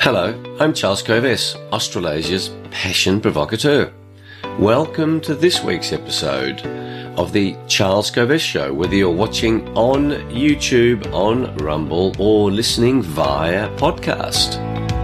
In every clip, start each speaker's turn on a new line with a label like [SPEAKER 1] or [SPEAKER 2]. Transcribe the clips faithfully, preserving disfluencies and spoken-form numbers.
[SPEAKER 1] Hello, I'm Charles Kovess, Australasia's passion provocateur. Welcome to this week's episode of the Charles Kovess Show, whether you're watching on YouTube, on Rumble, or listening via podcast.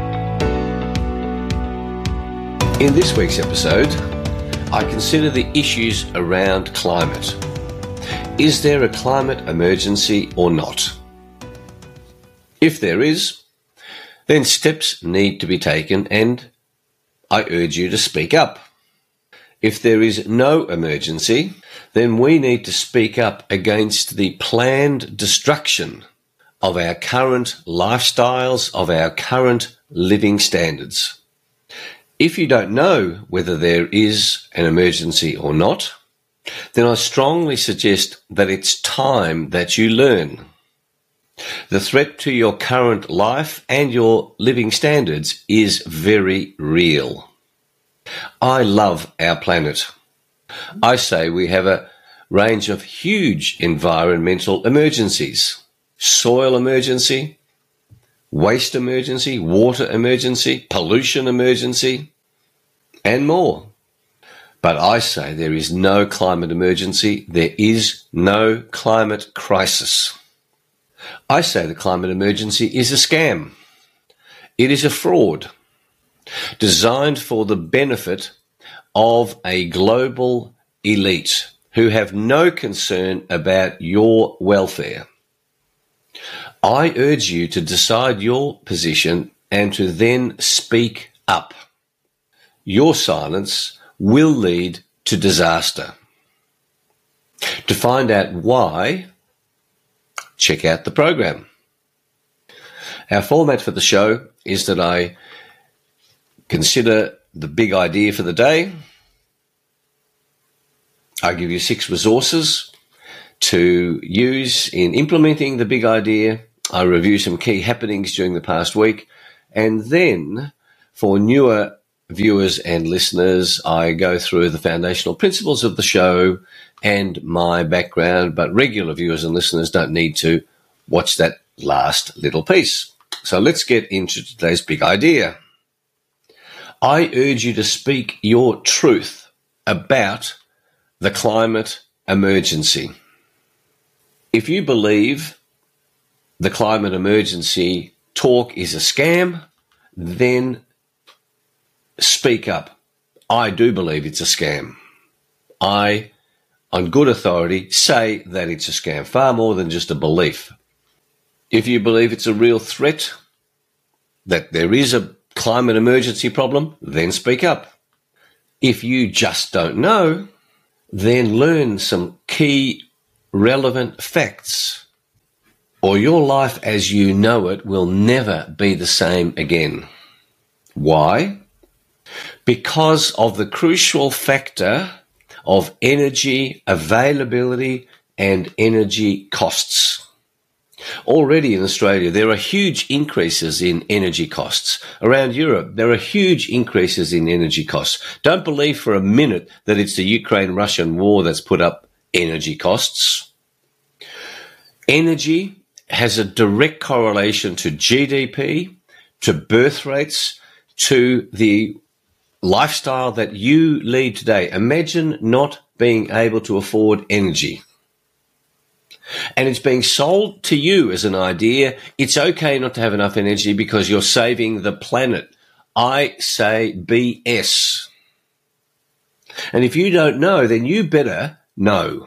[SPEAKER 1] In this week's episode, I consider the issues around climate. Is there a climate emergency or not? If there is, then steps need to be taken, and I urge you to speak up. If there is no emergency, then we need to speak up against the planned destruction of our current lifestyles, of our current living standards. If you don't know whether there is an emergency or not, then I strongly suggest that it's time that you learn. The threat to your current life and your living standards is very real. I love our planet. I say we have a range of huge environmental emergencies: soil emergency, waste emergency, water emergency, pollution emergency, and more. But I say there is no climate emergency. There is no climate crisis. I say the climate emergency is a scam. It is a fraud designed for the benefit of a global elite who have no concern about your welfare. I urge you to decide your position and to then speak up. Your silence will lead to disaster. To find out why, check out the program. Our format for the show is that I consider the big idea for the day. I give you six resources to use in implementing the big idea. I review some key happenings during the past week. And then for newer viewers and listeners, I go through the foundational principles of the show and my background, but regular viewers and listeners don't need to watch that last little piece. So let's get into today's big idea. I urge you to speak your truth about the climate emergency. If you believe the climate emergency talk is a scam, then speak up. I do believe it's a scam. I, on good authority, say that it's a scam, far more than just a belief. If you believe it's a real threat, that there is a climate emergency problem, then speak up. If you just don't know, then learn some key relevant facts, or your life as you know it will never be the same again. Why? Because of the crucial factor of energy availability and energy costs. Already in Australia, there are huge increases in energy costs. Around Europe, there are huge increases in energy costs. Don't believe for a minute that it's the Ukraine-Russian war that's put up energy costs. Energy has a direct correlation to G D P, to birth rates, to the lifestyle that you lead today. Imagine not being able to afford energy. And it's being sold to you as an idea. It's okay not to have enough energy because you're saving the planet. I say B S. And if you don't know, then you better know.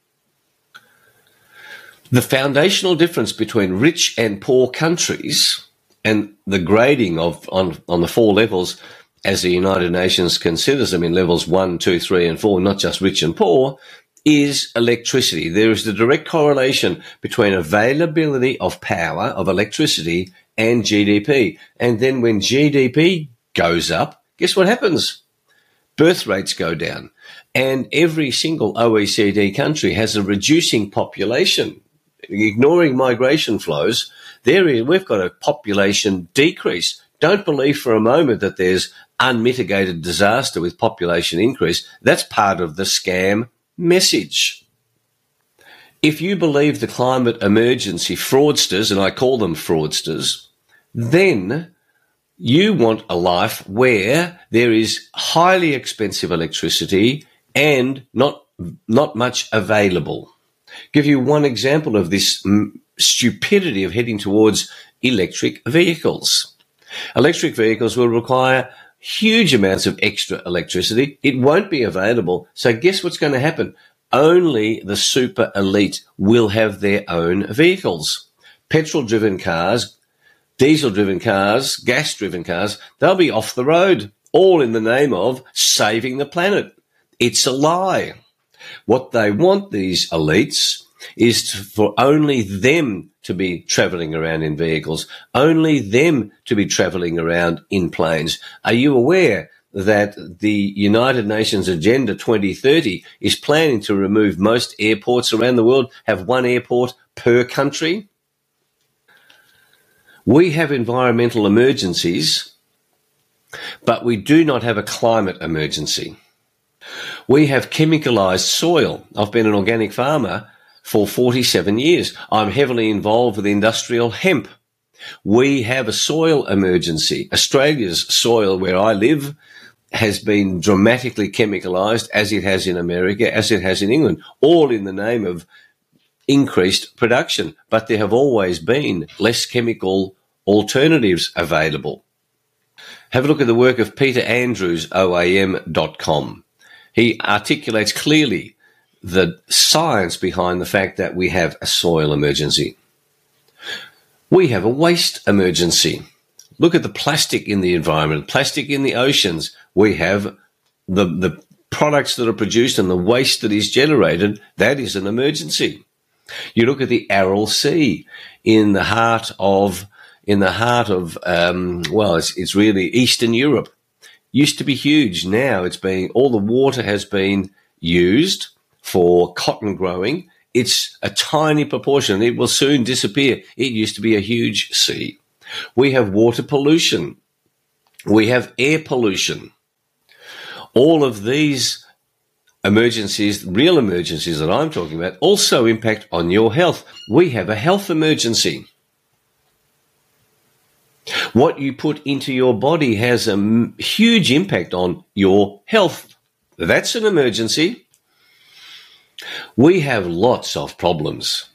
[SPEAKER 1] The foundational difference between rich and poor countries and the grading of on, on the four levels as the United Nations considers them in levels one, two, three, and four, not just rich and poor, is electricity. There is the direct correlation between availability of power, of electricity, and G D P. And then when G D P goes up, guess what happens? Birth rates go down. And every single O E C D country has a reducing population. Ignoring migration flows, there is, we've got a population decrease. Don't believe for a moment that there's unmitigated disaster with population increase. That's part of the scam message. If you believe the climate emergency fraudsters, and I call them fraudsters, then You want a life where there is highly expensive electricity and not not much available. Give you one example of this m- stupidity of heading towards electric vehicles. Electric vehicles will require huge amounts of extra electricity. It won't be available. So guess what's going to happen? Only the super elite will have their own vehicles. Petrol-driven cars, diesel-driven cars, gas-driven cars, they'll be off the road, all in the name of saving the planet. It's a lie. What they want, these elites, is to, for only them to be travelling around in vehicles, only them to be travelling around in planes. Are you aware that the United Nations Agenda twenty thirty is planning to remove most airports around the world, have one airport per country? We have environmental emergencies, but we do not have a climate emergency. We have chemicalised soil. I've been an organic farmer for forty-seven years. I'm heavily involved with industrial hemp. We have a soil emergency. Australia's soil, where I live, has been dramatically chemicalised, as it has in America, as it has in England, all in the name of increased production. But there have always been less chemical alternatives available. Have a look at the work of Peter Andrews, O A M dot com. He articulates clearly the science behind the fact that we have a soil emergency. We have a waste emergency. Look at the plastic in the environment, plastic in the oceans. We have the, the products that are produced and the waste that is generated. That is an emergency. You look at the Aral Sea in the heart of, in the heart of, um, well, it's, it's really Eastern Europe. Used to be huge. Now it's being, all the water has been used for cotton growing. It's a tiny proportion. It will soon disappear. It used to be a huge sea. We have water pollution. We have air pollution. All of these emergencies, real emergencies that I'm talking about, also impact on your health. We have a health emergency. What you put into your body has a m- huge impact on your health. That's an emergency. We have lots of problems.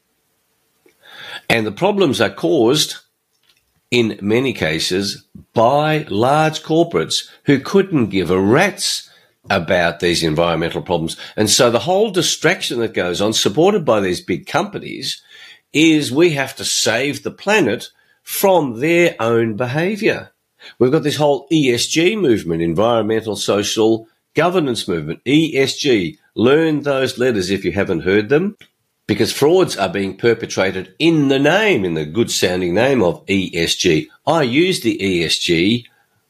[SPEAKER 1] And the problems are caused, in many cases, by large corporates who couldn't give a rat's about these environmental problems. And so the whole distraction that goes on, supported by these big companies, is we have to save the planet from their own behaviour. We've got this whole E S G movement, environmental social governance movement, E S G. Learn those letters if you haven't heard them, because frauds are being perpetrated in the name, in the good-sounding name of E S G. I use the E S G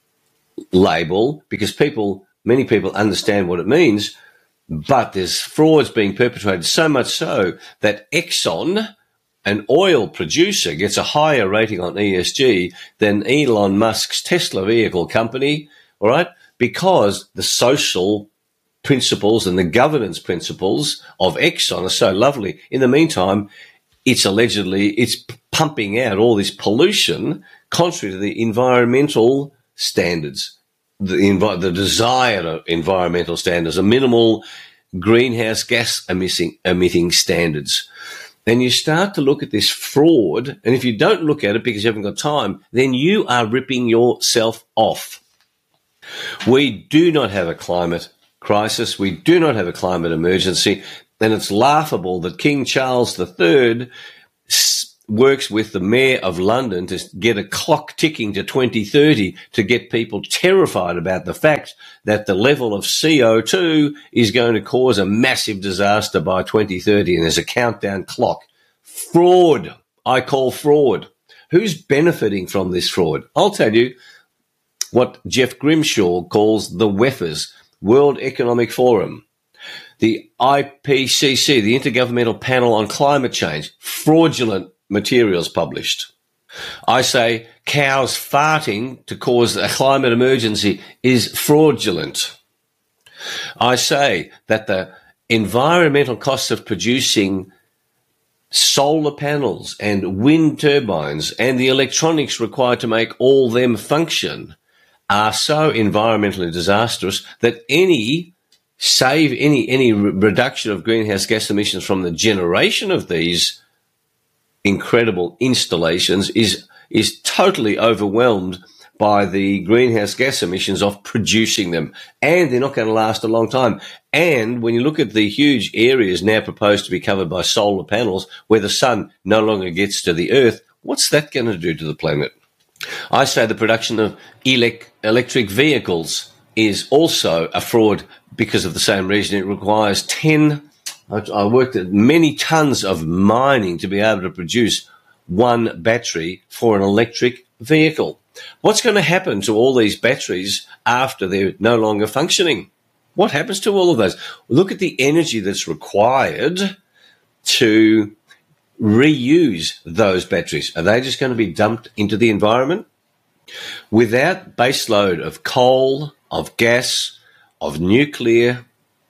[SPEAKER 1] label because people, many people understand what it means, but there's frauds being perpetrated, so much so that Exxon, an oil producer, gets a higher rating on E S G than Elon Musk's Tesla vehicle company, all right, because the social principles and the governance principles of Exxon are so lovely. In the meantime, it's allegedly, it's pumping out all this pollution contrary to the environmental standards, the, envi- the desired environmental standards, the minimal greenhouse gas emitting, emitting standards. Then you start to look at this fraud, and if you don't look at it because you haven't got time, then you are ripping yourself off. We do not have a climate crisis. We do not have a climate emergency, and it's laughable that King Charles the Third works with the Mayor of London to get a clock ticking to twenty thirty to get people terrified about the fact that the level of C O two is going to cause a massive disaster by twenty thirty, and there's a countdown clock. Fraud. I call fraud. Who's benefiting from this fraud? I'll tell you what Jeff Grimshaw calls the W E F Ers, World Economic Forum. The I P C C, the Intergovernmental Panel on Climate Change, fraudulent materials published. I say cows farting to cause a climate emergency is fraudulent. I say that the environmental costs of producing solar panels and wind turbines and the electronics required to make all them function are so environmentally disastrous that any save any any re- reduction of greenhouse gas emissions from the generation of these incredible installations is is totally overwhelmed by the greenhouse gas emissions of producing them, and they're not going to last a long time. And when you look at the huge areas now proposed to be covered by solar panels, where the sun no longer gets to the earth, what's that going to do to the planet? I say the production of elec- electric vehicles is also a fraud because of the same reason. It requires ten, I, I worked at many tons of mining to be able to produce one battery for an electric vehicle. What's going to happen to all these batteries after they're no longer functioning? What happens to all of those? Look at the energy that's required to reuse those batteries. Are they just going to be dumped into the environment? Without baseload of coal, of gas, of nuclear,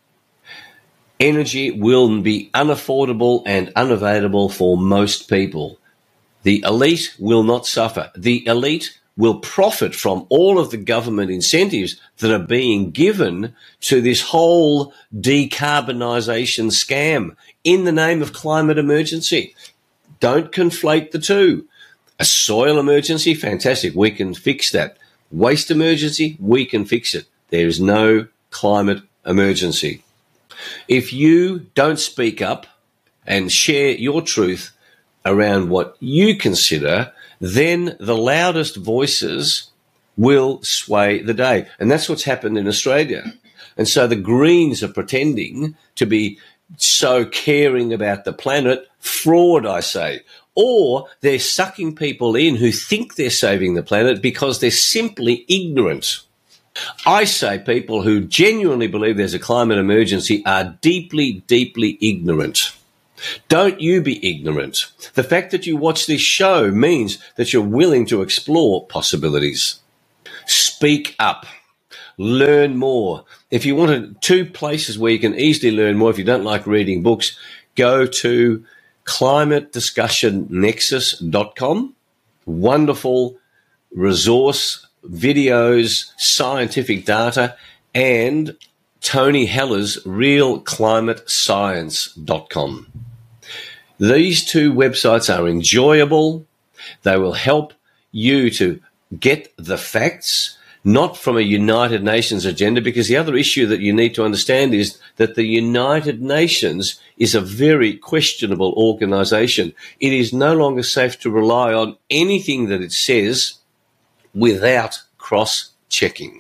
[SPEAKER 1] energy will be unaffordable and unavailable for most people. The elite will not suffer. The elite will profit from all of the government incentives that are being given to this whole decarbonisation scam in the name of climate emergency. Don't conflate the two. A soil emergency, fantastic, we can fix that. Waste emergency, we can fix it. There is no climate emergency. If you don't speak up and share your truth around what you consider, then the loudest voices will sway the day. And that's what's happened in Australia. And so the Greens are pretending to be so caring about the planet. Fraud, I say. Or they're sucking people in who think they're saving the planet because they're simply ignorant. I say people who genuinely believe there's a climate emergency are deeply, deeply ignorant. Don't you be ignorant. The fact that you watch this show means that you're willing to explore possibilities. Speak up. Learn more. If you want two places where you can easily learn more, if you don't like reading books, go to climate discussion nexus dot com. Wonderful resource, videos, scientific data, and Tony Heller's real climate science dot com. These two websites are enjoyable. They will help you to get the facts, not from a United Nations agenda, because the other issue that you need to understand is that the United Nations is a very questionable organization. It is no longer safe to rely on anything that it says without cross-checking.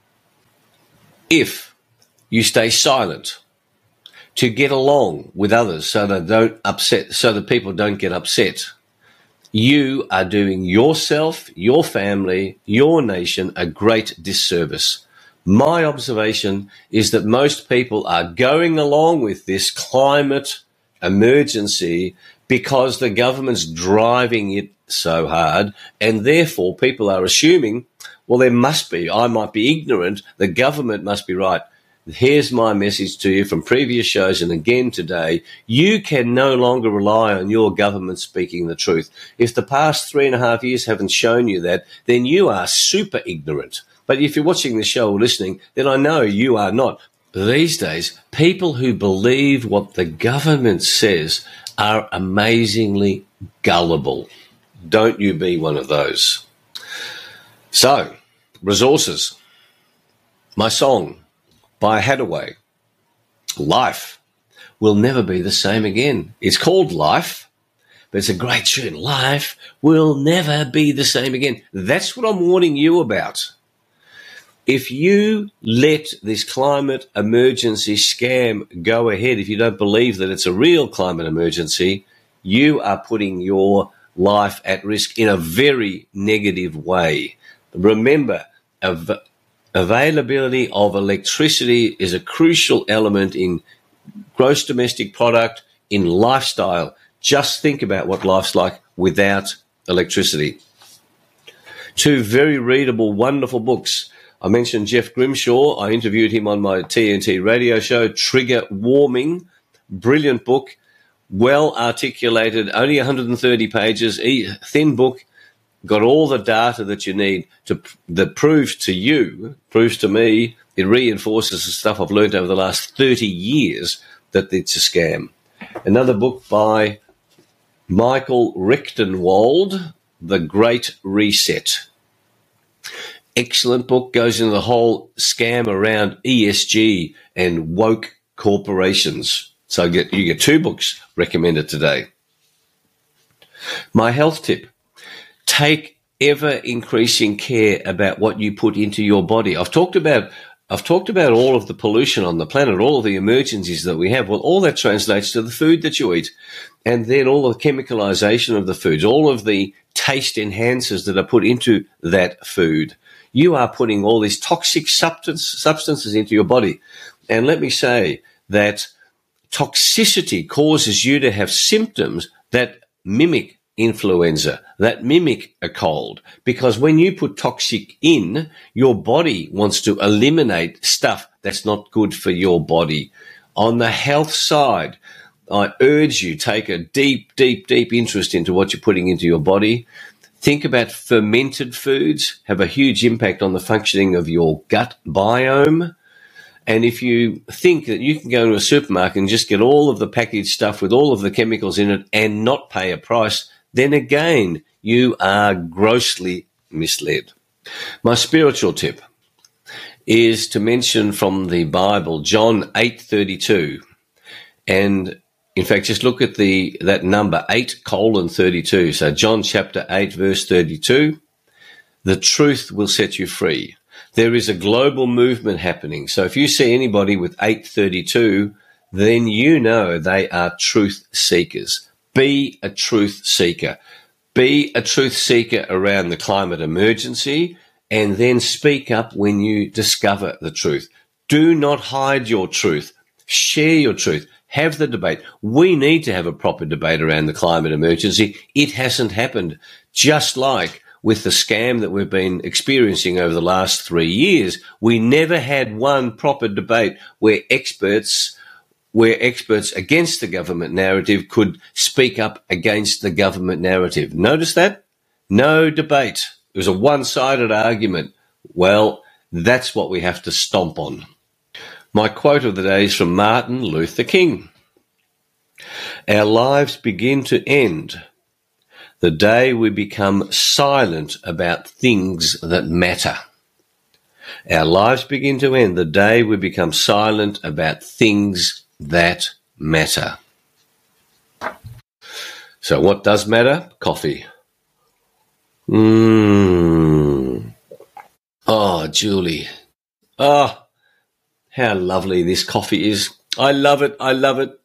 [SPEAKER 1] If you stay silent to get along with others so that don't upset, so that people don't get upset, you are doing yourself, your family, your nation a great disservice. My observation is that most people are going along with this climate emergency because the government's driving it so hard, and therefore people are assuming, well, there must be, I might be ignorant, the government must be right. Here's my message to you from previous shows and again today. You can no longer rely on your government speaking the truth. If the past three and a half years haven't shown you that, then you are super ignorant. But if you're watching the show or listening, then I know you are not. These days, people who believe what the government says are amazingly gullible. Don't you be one of those. So, resources. My song by Hadaway, Life Will Never Be the Same Again. It's called Life, but it's a great tune. Life will never be the same again. That's what I'm warning you about. If you let this climate emergency scam go ahead, if you don't believe that it's a real climate emergency, you are putting your life at risk in a very negative way. Remember, av- availability of electricity is a crucial element in gross domestic product, in lifestyle. Just think about what life's like without electricity. Two very readable, wonderful books. I mentioned Jeff Grimshaw. I interviewed him on my T N T radio show, Trigger Warming. Brilliant book. well articulated, only one hundred thirty pages, thin book, got all the data that you need to that proves to you, proves to me, it reinforces the stuff I've learned over the last thirty years that it's a scam. Another book by Michael Rechtenwald, The Great Reset. Excellent book, goes into the whole scam around E S G and woke corporations. So you get, you get two books recommended today. My health tip: take ever-increasing care about what you put into your body. I've talked about I've talked about all of the pollution on the planet, all of the emergencies that we have. Well, all that translates to the food that you eat, and then all the chemicalization of the foods, all of the taste enhancers that are put into that food. You are putting all these toxic substance, substances into your body. And let me say that toxicity causes you to have symptoms that mimic influenza, that mimic a cold, because when you put toxic in, your body wants to eliminate stuff that's not good for your body. On the health side, I urge you, take a deep, deep, deep interest into what you're putting into your body. Think about fermented foods, have a huge impact on the functioning of your gut biome. And if you think that you can go into a supermarket and just get all of the packaged stuff with all of the chemicals in it and not pay a price, then again, you are grossly misled. My spiritual tip is to mention from the Bible, John eight thirty-two. And in fact, just look at the that number, eight colon thirty-two. So John chapter eight, verse thirty-two, the truth will set you free. There is a global movement happening. So if you see anybody with eight thirty-two, then you know they are truth seekers. Be a truth seeker. Be a truth seeker around the climate emergency, and then speak up when you discover the truth. Do not hide your truth. Share your truth. Have the debate. We need to have a proper debate around the climate emergency. It hasn't happened. Just like with the scam that we've been experiencing over the last three years, we never had one proper debate where experts where experts against the government narrative could speak up against the government narrative. Notice that? No debate. It was a one-sided argument. Well, that's what we have to stomp on. My quote of the day is from Martin Luther King. Our lives begin to end the day we become silent about things that matter. Our lives begin to end the day we become silent about things that matter. So what does matter? Coffee. Mmm. Oh, Julie. Oh, how lovely this coffee is. I love it. I love it.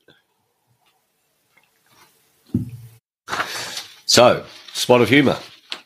[SPEAKER 1] So, spot of humour.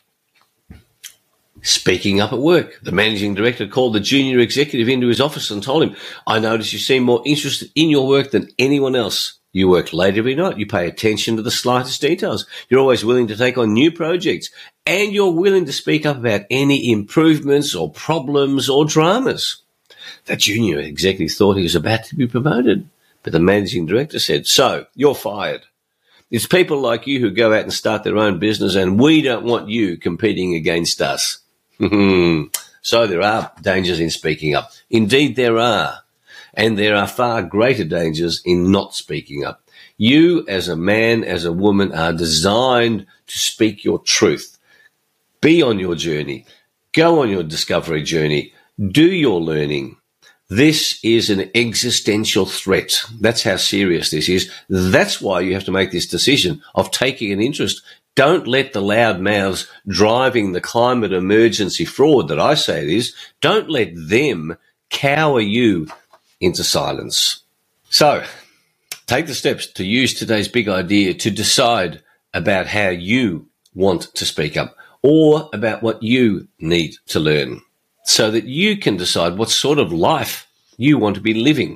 [SPEAKER 1] Speaking up at work. The managing director called the junior executive into his office and told him, I notice you seem more interested in your work than anyone else. You work late every night. You pay attention to the slightest details. You're always willing to take on new projects. And you're willing to speak up about any improvements or problems or dramas. That junior executive thought he was about to be promoted. But the managing director said, so, you're fired. It's people like you who go out and start their own business, and we don't want you competing against us. So there are dangers in speaking up. Indeed, there are. And there are far greater dangers in not speaking up. You, as a man, as a woman, are designed to speak your truth. Be on your journey. Go on your discovery journey. Do your learning. This is an existential threat. That's how serious this is. That's why you have to make this decision of taking an interest. Don't let the loud mouths driving the climate emergency fraud that I say it is, don't let them cower you into silence. So, take the steps to use today's big idea to decide about how you want to speak up or about what you need to learn so that you can decide what sort of life you want to be living.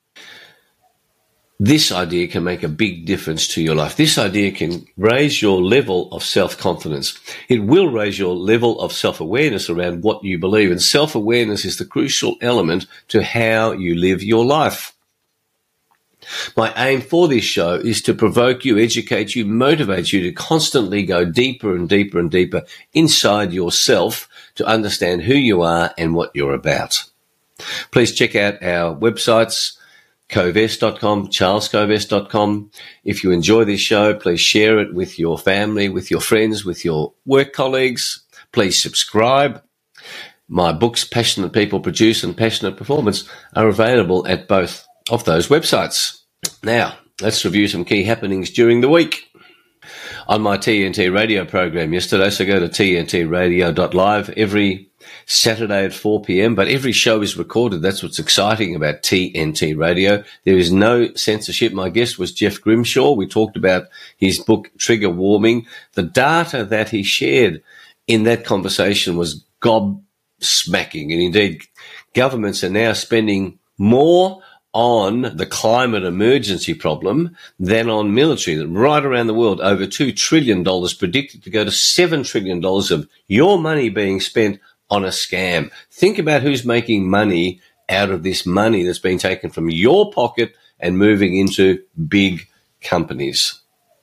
[SPEAKER 1] This idea can make a big difference to your life. This idea can raise your level of self-confidence. It will raise your level of self-awareness around what you believe. And self-awareness is the crucial element to how you live your life. My aim for this show is to provoke you, educate you, motivate you to constantly go deeper and deeper and deeper inside yourself to understand who you are and what you're about. Please check out our websites, covest dot com, charles covest dot com. If you enjoy this show, please share it with your family, with your friends, with your work colleagues. Please subscribe. My books, Passionate People Produce and Passionate Performance, are available at both of those websites. Now, let's review some key happenings during the week. On my T N T radio program yesterday, so go to t n t radio dot live every Saturday at four p.m, but every show is recorded. That's what's exciting about T N T Radio. There is no censorship. My guest was Jeff Grimshaw. We talked about his book, Trigger Warming. The data that he shared in that conversation was gobsmacking, and indeed, governments are now spending more on the climate emergency problem than on military. Right around the world, over two trillion dollars predicted to go to seven trillion dollars of your money being spent on a scam. Think about who's making money out of this money that's being taken from your pocket and moving into big companies.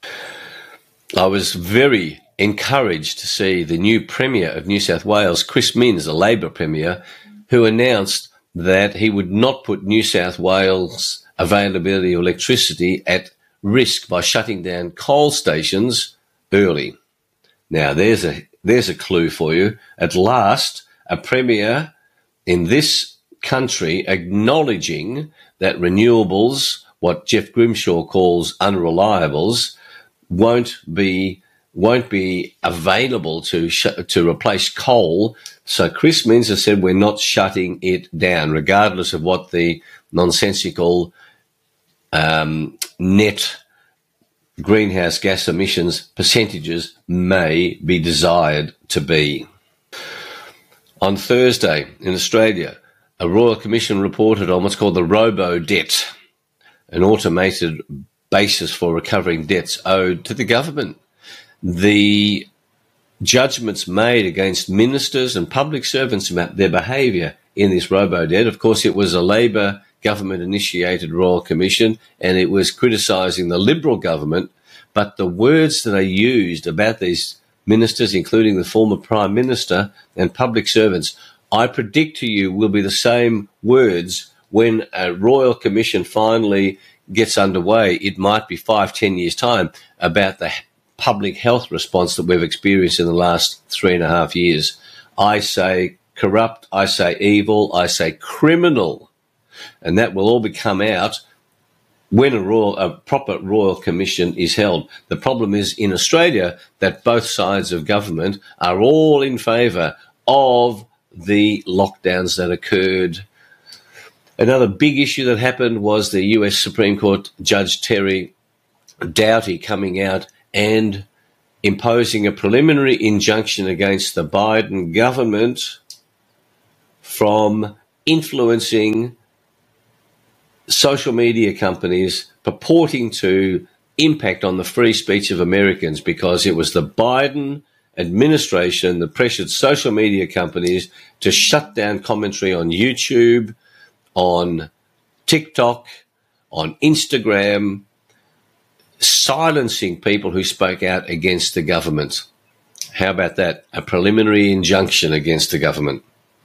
[SPEAKER 1] I was very encouraged to see the new Premier of New South Wales, Chris Minns, a Labor Premier, who announced that he would not put New South Wales' availability of electricity at risk by shutting down coal stations early. Now, there's a there's a clue for you. At last, a Premier in this country acknowledging that renewables, what Jeff Grimshaw calls unreliables, won't be won't be available to sh- to replace coal. So Chris Minns has said we're not shutting it down, regardless of what the nonsensical um, net greenhouse gas emissions percentages may be desired to be. On Thursday in Australia, a Royal Commission reported on what's called the robo-debt, an automated basis for recovering debts owed to the government. The judgments made against ministers and public servants about their behaviour in this robo-debt. Of course, it was a Labor government-initiated Royal Commission, and it was criticising the Liberal government, but the words that are used about these ministers, including the former Prime Minister and public servants, I predict to you will be the same words when a Royal Commission finally gets underway. It might be five, ten years' time about the public health response that we've experienced in the last three and a half years. I say corrupt, I say evil, I say criminal, and that will all be come out when a, royal, a proper Royal Commission is held. The problem is in Australia that both sides of government are all in favour of the lockdowns that occurred. Another big issue that happened was the U S Supreme Court Judge Terry Doughty coming out and imposing a preliminary injunction against the Biden government from influencing social media companies purporting to impact on the free speech of Americans, because it was the Biden administration that pressured social media companies to shut down commentary on YouTube, on TikTok, on Instagram, silencing people who spoke out against the government. How about that? A preliminary injunction against the government.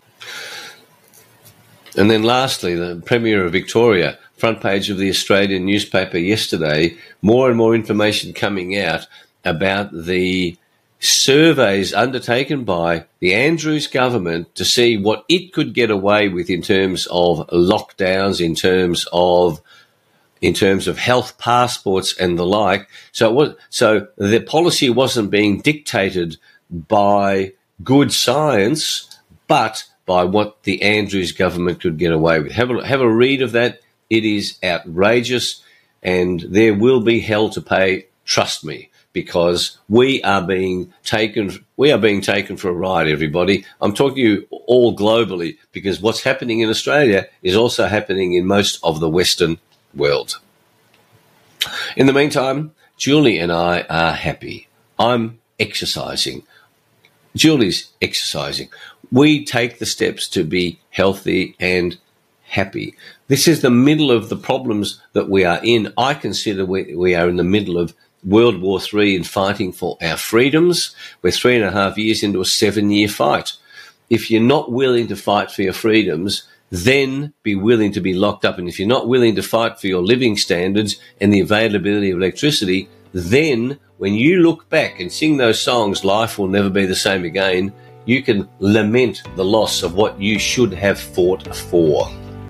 [SPEAKER 1] And then lastly, the Premier of Victoria, front page of the Australian newspaper yesterday, more and more information coming out about the surveys undertaken by the Andrews government to see what it could get away with in terms of lockdowns, in terms of in terms of health passports and the like. So it was, so the policy wasn't being dictated by good science, but by what the Andrews government could get away with. Have a, have a read of that. It is outrageous, and there will be hell to pay, trust me, because we are being taken we are being taken for a ride, everybody. I'm talking to you all globally, because what's happening in Australia is also happening in most of the Western world. In the meantime, Julie and I are happy. I'm exercising. Julie's exercising. We take the steps to be healthy and happy. This is the middle of the problems that we are in. I consider we, we are in the middle of World War Three and fighting for our freedoms. We're three and a half years into a seven-year fight. If you're not willing to fight for your freedoms, then be willing to be locked up. And if you're not willing to fight for your living standards and the availability of electricity, then when you look back and sing those songs, Life Will Never Be the Same Again, you can lament the loss of what you should have fought for.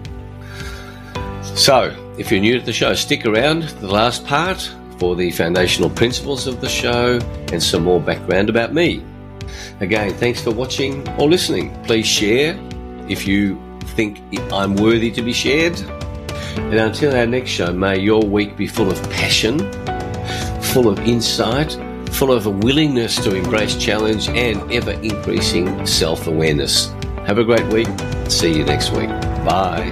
[SPEAKER 1] So, if you're new to the show, stick around to the last part for the foundational principles of the show and some more background about me. Again, thanks for watching or listening. Please share if you think I'm worthy to be shared. And until our next show, may your week be full of passion, full of insight, full of a willingness to embrace challenge and ever-increasing self-awareness. Have a great week. See you next week. Bye.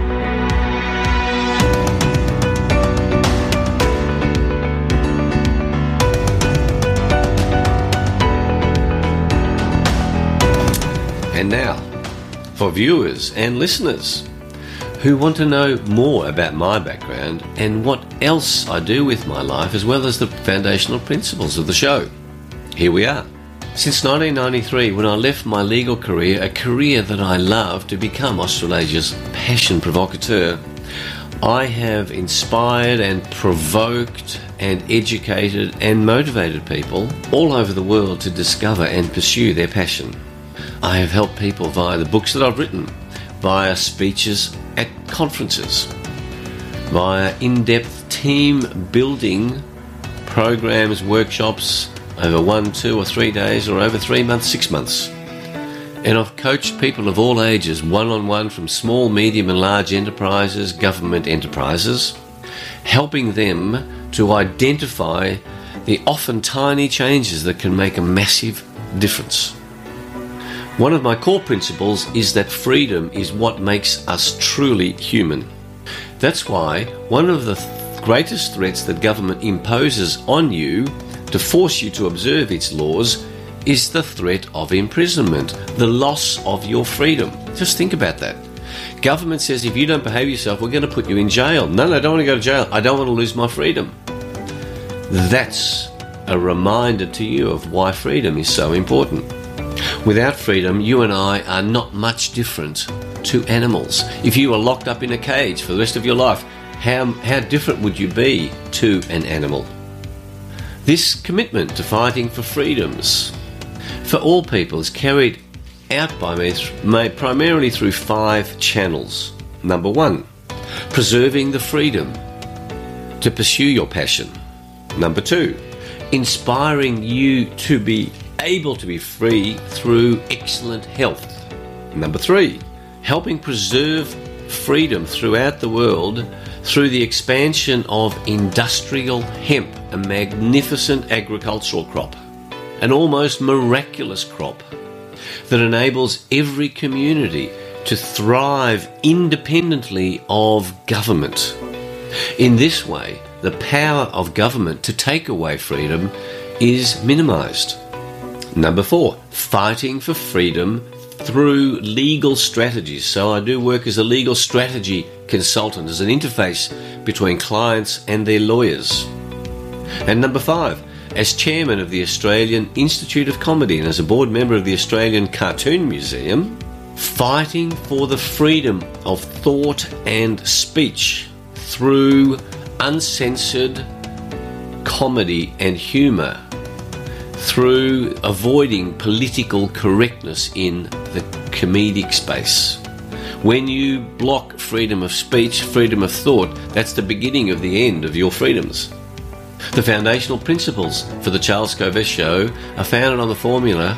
[SPEAKER 1] And now, for viewers and listeners who want to know more about my background and what else I do with my life, as well as the foundational principles of the show, here we are. Since nineteen ninety-three, when I left my legal career, a career that I love, to become Australasia's passion provocateur, I have inspired and provoked and educated and motivated people all over the world to discover and pursue their passion. I have helped people via the books that I've written, via speeches at conferences, via in-depth team building programs, workshops over one, two or three days, or over three months, six months. And I've coached people of all ages, one-on-one, from small, medium and large enterprises, government enterprises, helping them to identify the often tiny changes that can make a massive difference. One of my core principles is that freedom is what makes us truly human. That's why one of the th- greatest threats that government imposes on you to force you to observe its laws is the threat of imprisonment, the loss of your freedom. Just think about that. Government says if you don't behave yourself, we're going to put you in jail. No, no, I don't want to go to jail. I don't want to lose my freedom. That's a reminder to you of why freedom is so important. Without freedom, you and I are not much different to animals. If you were locked up in a cage for the rest of your life, how, how different would you be to an animal? This commitment to fighting for freedoms for all people is carried out by me primarily through five channels. Number one, preserving the freedom to pursue your passion. Number two, inspiring you to be able to be free through excellent health. Number three, helping preserve freedom throughout the world through the expansion of industrial hemp, a magnificent agricultural crop, an almost miraculous crop that enables every community to thrive independently of government. In this way, the power of government to take away freedom is minimized. Number four, fighting for freedom through legal strategies. So I do work as a legal strategy consultant, as an interface between clients and their lawyers. And number five, as chairman of the Australian Institute of Comedy and as a board member of the Australian Cartoon Museum, fighting for the freedom of thought and speech through uncensored comedy and humour, through avoiding political correctness in the comedic space. When you block freedom of speech, freedom of thought, that's the beginning of the end of your freedoms. The foundational principles for the Charles Kovess Show are founded on the formula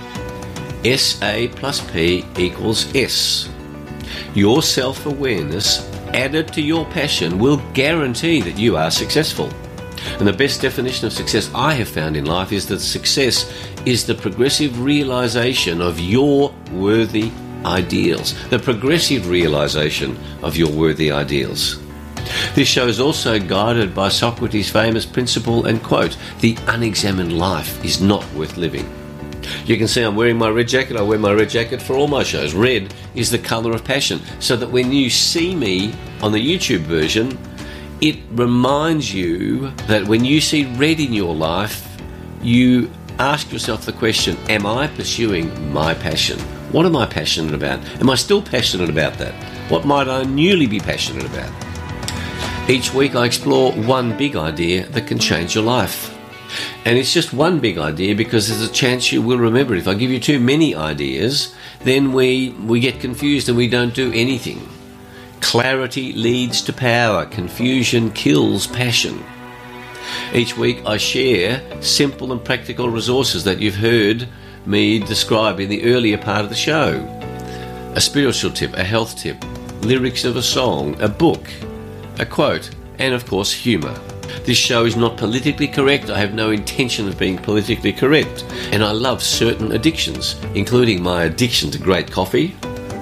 [SPEAKER 1] S A plus P equals S. Your self-awareness added to your passion will guarantee that you are successful. And the best definition of success I have found in life is that success is the progressive realization of your worthy ideals. The progressive realization of your worthy ideals. This show is also guided by Socrates' famous principle and quote, "The unexamined life is not worth living." You can see I'm wearing my red jacket. I wear my red jacket for all my shows. Red is the colour of passion, so that when you see me on the YouTube version, it reminds you that when you see red in your life, you ask yourself the question, am I pursuing my passion? What am I passionate about? Am I still passionate about that? What might I newly be passionate about? Each week I explore one big idea that can change your life. And it's just one big idea because there's a chance you will remember it. If I give you too many ideas, then we, we get confused and we don't do anything. Clarity leads to power. Confusion kills passion. Each week I share simple and practical resources that you've heard me describe in the earlier part of the show. A spiritual tip, a health tip, lyrics of a song, a book, a quote, and of course humour. This show is not politically correct. I have no intention of being politically correct. And I love certain addictions, including my addiction to great coffee,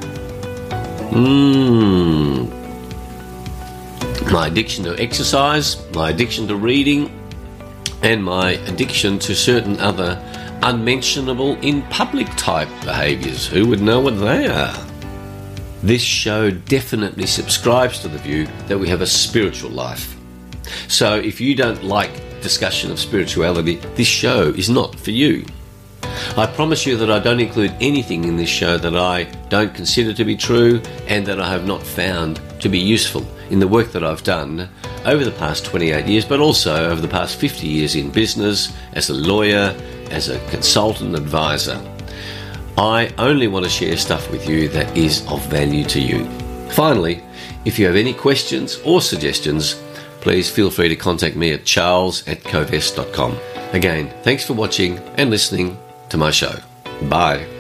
[SPEAKER 1] Mmm. my addiction to exercise, my addiction to reading, and my addiction to certain other unmentionable in public type behaviours. Who would know what they are? This show definitely subscribes to the view that we have a spiritual life. So if you don't like discussion of spirituality, this show is not for you. I promise you that I don't include anything in this show that I don't consider to be true and that I have not found to be useful in the work that I've done over the past twenty-eight years, but also over the past fifty years in business, as a lawyer, as a consultant advisor. I only want to share stuff with you that is of value to you. Finally, if you have any questions or suggestions, please feel free to contact me at charles at covest dot com. Again, thanks for watching and listening to my show. Bye.